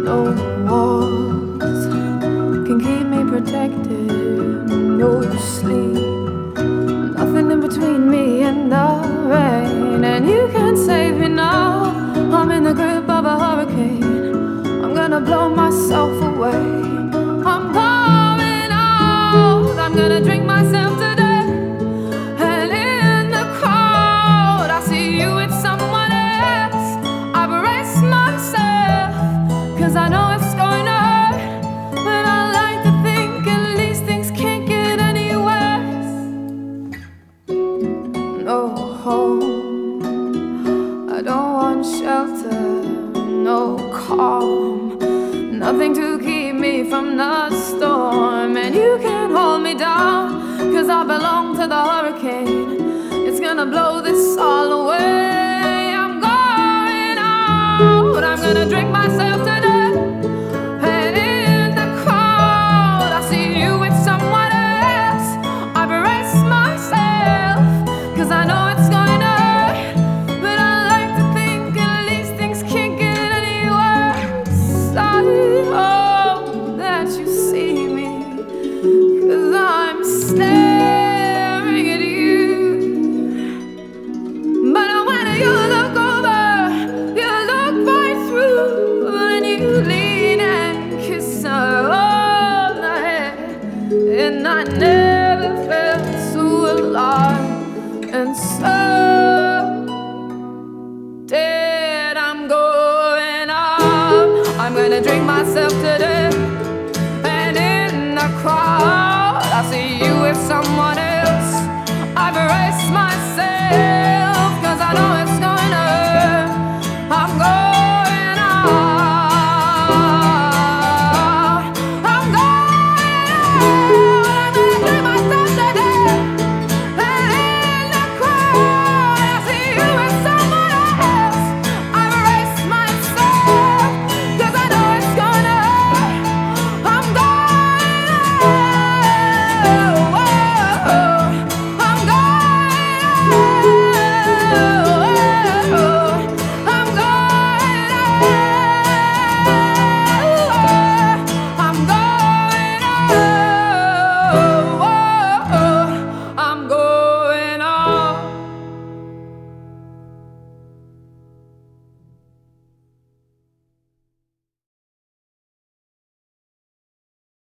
No walls can keep me protected. No sleep, nothing in between me and the rain. And you can't save me now. I'm in the grip of a hurricane. I'm gonna blow myself away. I'm going out. I'm gonna drink myself to death. And in the crowd, I see you with someone else. I brace myself, 'cause I know it's going to hurt. But I like to think at least things can't get any worse. No home, I don't want shelter. No calm, nothing to keep me from the storm. And you can't hold me down, 'cause I belong to the hurricane. It's gonna blow this all away. I'm going out. I'm gonna drink myself to death. And in the crowd, I see you with someone else. I brace myself, 'cause I know it's going to hurt. But I like to think at least things can't get any worse. I hope that you see me, 'cause I'm staring at you. But when you look over, you look right through, and you lean and kiss her on the head. And I never felt so alive and so dead. I'm going up. I'm gonna drink myself to death. And in the crowd, I see you with someone else.